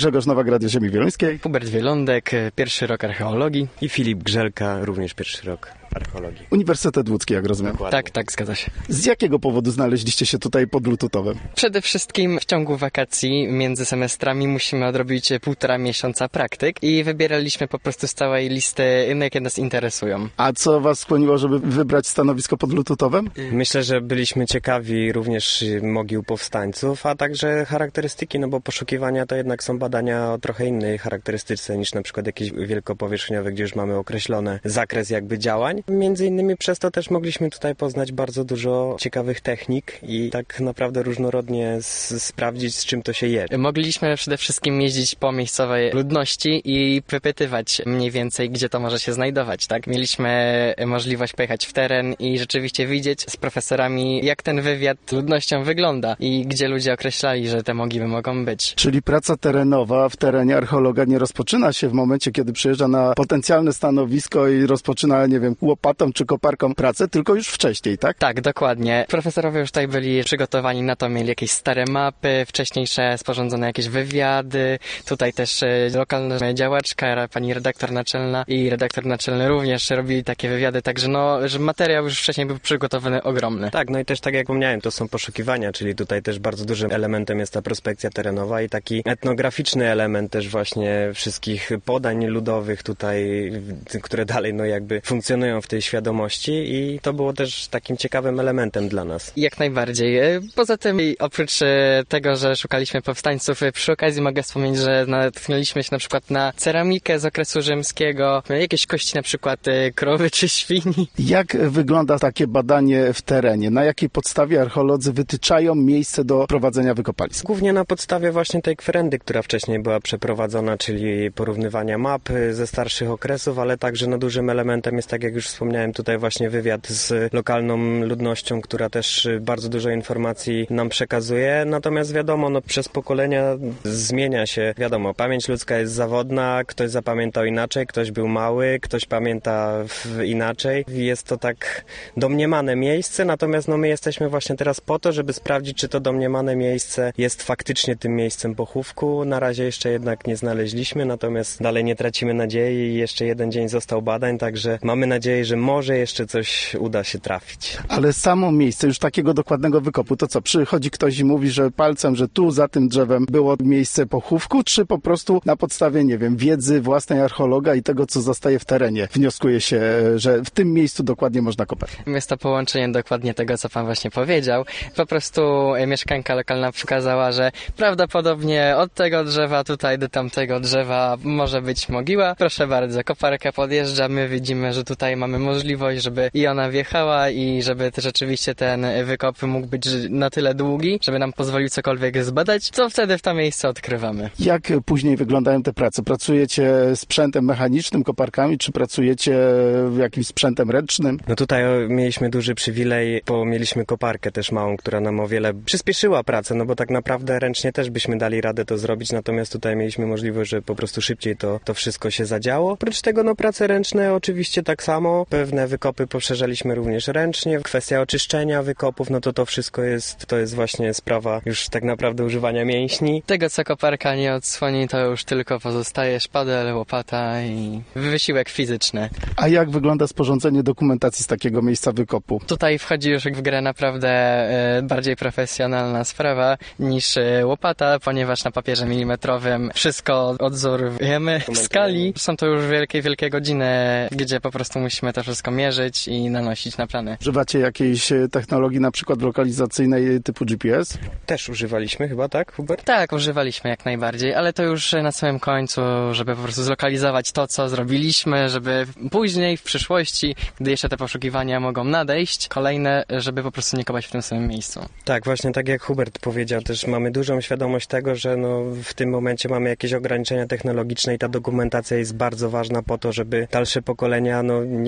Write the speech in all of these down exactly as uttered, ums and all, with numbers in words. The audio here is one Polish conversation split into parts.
Grzegorz Nowak, Radio Ziemi Wieluńskiej. Hubert Wielądek, pierwszy rok archeologii. I Filip Grzelka, również pierwszy rok archeologii. Uniwersytet Łódzki, jak rozumiem. Dokładnie. Tak, tak, zgadza się. Z jakiego powodu znaleźliście się tutaj pod Bluetoothowem? Przede wszystkim w ciągu wakacji między semestrami musimy odrobić półtora miesiąca praktyk i wybieraliśmy po prostu z całej listy, jakie nas interesują. A co was skłoniło, żeby wybrać stanowisko pod Bluetoothowem? Myślę, że byliśmy ciekawi również mogił powstańców, a także charakterystyki, no bo poszukiwania to jednak są badania o trochę innej charakterystyce niż na przykład jakieś wielkopowierzchniowe, gdzie już mamy określony zakres jakby działań. Między innymi przez to też mogliśmy tutaj poznać bardzo dużo ciekawych technik i tak naprawdę różnorodnie s- sprawdzić, z czym to się je. Mogliśmy przede wszystkim jeździć po miejscowej ludności i wypytywać mniej więcej, gdzie to może się znajdować, tak? Mieliśmy możliwość pojechać w teren i rzeczywiście widzieć z profesorami, jak ten wywiad ludnością wygląda i gdzie ludzie określali, że te mogiły mogą być. Czyli praca terenowa w terenie archeologa nie rozpoczyna się w momencie, kiedy przyjeżdża na potencjalne stanowisko i rozpoczyna, nie wiem, łopatą czy koparką pracę, tylko już wcześniej, tak? Tak, dokładnie. Profesorowie już tutaj byli przygotowani na to, mieli jakieś stare mapy, wcześniejsze sporządzone jakieś wywiady. Tutaj też e, lokalna działaczka, pani redaktor naczelna i redaktor naczelny również robili takie wywiady, także no, że materiał już wcześniej był przygotowany ogromny. Tak, no i też tak jak wspomniałem, to są poszukiwania, czyli tutaj też bardzo dużym elementem jest ta prospekcja terenowa i taki etnograficzny element też właśnie wszystkich podań ludowych tutaj, które dalej no jakby funkcjonują w tej świadomości i to było też takim ciekawym elementem dla nas. Jak najbardziej. Poza tym, oprócz e, tego, że szukaliśmy powstańców, e, przy okazji mogę wspomnieć, że natknęliśmy się na przykład na ceramikę z okresu rzymskiego, e, jakieś kości na przykład e, krowy czy świni. Jak wygląda takie badanie w terenie? Na jakiej podstawie archeolodzy wytyczają miejsce do prowadzenia wykopalisk? Głównie na podstawie właśnie tej kwerendy, która wcześniej była przeprowadzona, czyli porównywania map ze starszych okresów, ale także no dużym elementem jest, tak jak już wspomniałem, tutaj właśnie wywiad z lokalną ludnością, która też bardzo dużo informacji nam przekazuje. Natomiast wiadomo, no przez pokolenia zmienia się, wiadomo, pamięć ludzka jest zawodna, ktoś zapamiętał inaczej, ktoś był mały, ktoś pamięta inaczej. Jest to tak domniemane miejsce, natomiast no my jesteśmy właśnie teraz po to, żeby sprawdzić, czy to domniemane miejsce jest faktycznie tym miejscem pochówku. Na razie jeszcze jednak nie znaleźliśmy, natomiast dalej nie tracimy nadziei i jeszcze jeden dzień został badań, także mamy nadzieję, że może jeszcze coś uda się trafić. Ale samo miejsce już takiego dokładnego wykopu, to co, przychodzi ktoś i mówi, że palcem, że tu za tym drzewem było miejsce pochówku, czy po prostu na podstawie, nie wiem, wiedzy własnej archeologa i tego, co zostaje w terenie, wnioskuje się, że w tym miejscu dokładnie można kopać? Jest to połączenie dokładnie tego, co pan właśnie powiedział. Po prostu e, mieszkanka lokalna pokazała, że prawdopodobnie od tego drzewa tutaj do tamtego drzewa może być mogiła. Proszę bardzo, koparka podjeżdża, my widzimy, że tutaj mamy możliwość, żeby i ona wjechała i żeby rzeczywiście ten wykop mógł być na tyle długi, żeby nam pozwolił cokolwiek zbadać, co wtedy w to miejsce odkrywamy. Jak później wyglądają te prace? Pracujecie sprzętem mechanicznym, koparkami, czy pracujecie jakimś sprzętem ręcznym? No tutaj mieliśmy duży przywilej, bo mieliśmy koparkę też małą, która nam o wiele przyspieszyła pracę, no bo tak naprawdę ręcznie też byśmy dali radę to zrobić, natomiast tutaj mieliśmy możliwość, że po prostu szybciej to, to wszystko się zadziało. Oprócz tego no prace ręczne oczywiście tak samo, pewne wykopy poszerzaliśmy również ręcznie. Kwestia oczyszczenia wykopów, no to to wszystko jest, to jest właśnie sprawa już tak naprawdę używania mięśni. Tego, co koparka nie odsłoni, to już tylko pozostaje szpadel, łopata i wysiłek fizyczny. A jak wygląda sporządzenie dokumentacji z takiego miejsca wykopu? Tutaj wchodzi już w grę naprawdę e, bardziej profesjonalna sprawa niż e, łopata, ponieważ na papierze milimetrowym wszystko odzorujemy w skali. Są to już wielkie, wielkie godziny, gdzie po prostu musimy to wszystko mierzyć i nanosić na plany. Używacie jakiejś technologii, na przykład lokalizacyjnej typu G P S? Też używaliśmy chyba, tak, Hubert? Tak, używaliśmy jak najbardziej, ale to już na samym końcu, żeby po prostu zlokalizować to, co zrobiliśmy, żeby później, w przyszłości, gdy jeszcze te poszukiwania mogą nadejść, kolejne, żeby po prostu nie kopać w tym samym miejscu. Tak, właśnie tak jak Hubert powiedział, też mamy dużą świadomość tego, że no w tym momencie mamy jakieś ograniczenia technologiczne i ta dokumentacja jest bardzo ważna po to, żeby dalsze pokolenia no nie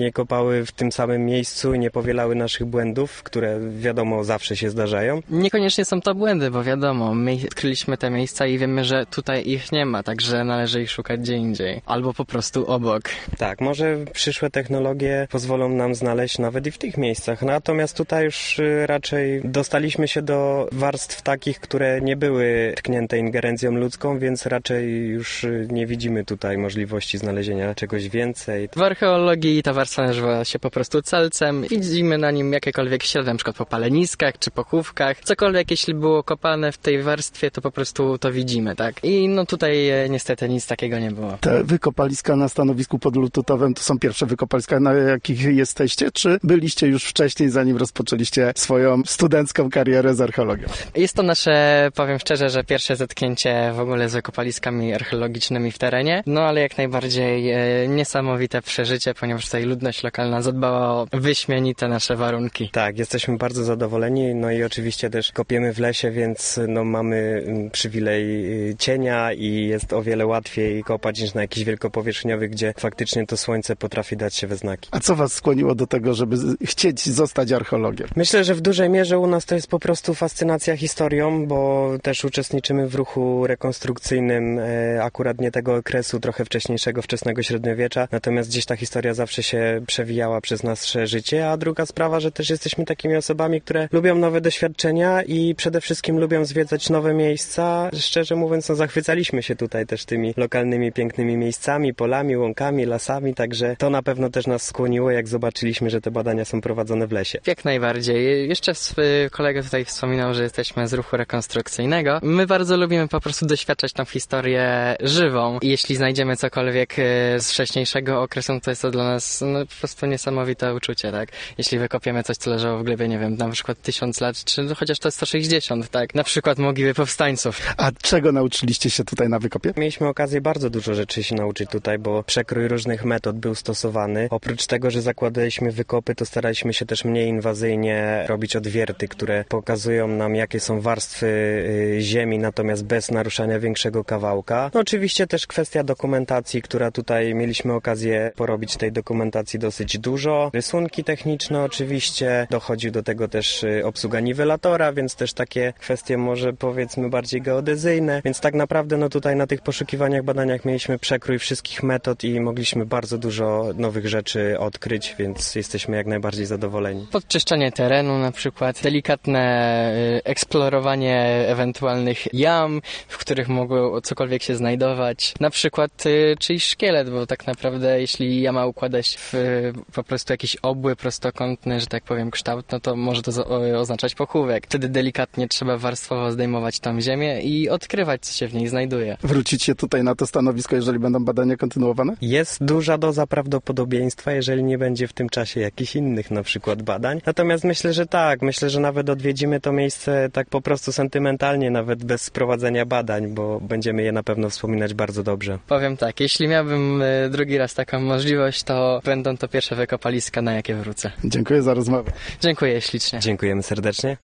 nie kopały w tym samym miejscu i nie powielały naszych błędów, które wiadomo zawsze się zdarzają. Niekoniecznie są to błędy, bo wiadomo, my odkryliśmy te miejsca i wiemy, że tutaj ich nie ma, także należy ich szukać gdzie indziej. Albo po prostu obok. Tak, może przyszłe technologie pozwolą nam znaleźć nawet i w tych miejscach. Natomiast tutaj już y, raczej dostaliśmy się do warstw takich, które nie były tknięte ingerencją ludzką, więc raczej już y, nie widzimy tutaj możliwości znalezienia czegoś więcej. W archeologii ta warstwa nazywa się po prostu celcem. Widzimy na nim jakiekolwiek ślady, na przykład po paleniskach czy pochówkach. Cokolwiek, jeśli było kopane w tej warstwie, to po prostu to widzimy, tak? I no tutaj e, niestety nic takiego nie było. Te wykopaliska na stanowisku pod Lututowem to są pierwsze wykopaliska, na jakich jesteście, czy byliście już wcześniej, zanim rozpoczęliście swoją studencką karierę z archeologią? Jest to nasze, powiem szczerze, że pierwsze zetknięcie w ogóle z wykopaliskami archeologicznymi w terenie, no ale jak najbardziej e, niesamowite przeżycie, ponieważ tutaj ludność lokalna zadbała o wyśmienite nasze warunki. Tak, jesteśmy bardzo zadowoleni, no i oczywiście też kopiemy w lesie, więc no, mamy przywilej cienia i jest o wiele łatwiej kopać niż na jakichś wielkopowierzchniowych, gdzie faktycznie to słońce potrafi dać się we znaki. A co was skłoniło do tego, żeby chcieć zostać archeologiem? Myślę, że w dużej mierze u nas to jest po prostu fascynacja historią, bo też uczestniczymy w ruchu rekonstrukcyjnym e, akurat nie tego okresu, trochę wcześniejszego, wczesnego średniowiecza, natomiast gdzieś ta historia zawsze się przewijała przez nasze życie, a druga sprawa, że też jesteśmy takimi osobami, które lubią nowe doświadczenia i przede wszystkim lubią zwiedzać nowe miejsca. Szczerze mówiąc, no, zachwycaliśmy się tutaj też tymi lokalnymi, pięknymi miejscami, polami, łąkami, lasami, także to na pewno też nas skłoniło, jak zobaczyliśmy, że te badania są prowadzone w lesie. Jak najbardziej. Jeszcze kolega tutaj wspominał, że jesteśmy z ruchu rekonstrukcyjnego. My bardzo lubimy po prostu doświadczać tą historię żywą i jeśli znajdziemy cokolwiek z wcześniejszego okresu, to jest to dla nas no, po prostu niesamowite uczucie, tak? Jeśli wykopiemy coś, co leżało w glebie, nie wiem, na przykład tysiąc lat, czy no, chociaż to jest sto sześćdziesiąt, tak? Na przykład mogiły powstańców. A czego nauczyliście się tutaj na wykopie? Mieliśmy okazję bardzo dużo rzeczy się nauczyć tutaj, bo przekrój różnych metod był stosowany. Oprócz tego, że zakładaliśmy wykopy, to staraliśmy się też mniej inwazyjnie robić odwierty, które pokazują nam, jakie są warstwy y, ziemi, natomiast bez naruszania większego kawałka. No oczywiście też kwestia dokumentacji, która tutaj mieliśmy okazję porobić tej dokumentacji dosyć dużo. Rysunki techniczne oczywiście, dochodzi do tego też y, obsługa niwelatora, więc też takie kwestie może powiedzmy bardziej geodezyjne, więc tak naprawdę no tutaj na tych poszukiwaniach, badaniach mieliśmy przekrój wszystkich metod i mogliśmy bardzo dużo nowych rzeczy odkryć, więc jesteśmy jak najbardziej zadowoleni. Podczyszczanie terenu na przykład, delikatne y, eksplorowanie ewentualnych jam, w których mogło cokolwiek się znajdować. Na przykład y, czyjś szkielet, bo tak naprawdę jeśli jama układa się w y, po prostu jakiś obły, prostokątny, że tak powiem, kształt, no to może to z, o, oznaczać pochówek. Wtedy delikatnie trzeba warstwowo zdejmować tą ziemię i odkrywać, co się w niej znajduje. Wrócicie tutaj na to stanowisko, jeżeli będą badania kontynuowane? Jest duża doza prawdopodobieństwa, jeżeli nie będzie w tym czasie jakichś innych na przykład badań. Natomiast myślę, że tak. Myślę, że nawet odwiedzimy to miejsce tak po prostu sentymentalnie, nawet bez prowadzenia badań, bo będziemy je na pewno wspominać bardzo dobrze. Powiem tak, jeśli miałbym y, drugi raz taką możliwość, to będą to pierwsze wykopaliska, na jakie wrócę. Dziękuję za rozmowę. Dziękuję ślicznie. Dziękujemy serdecznie.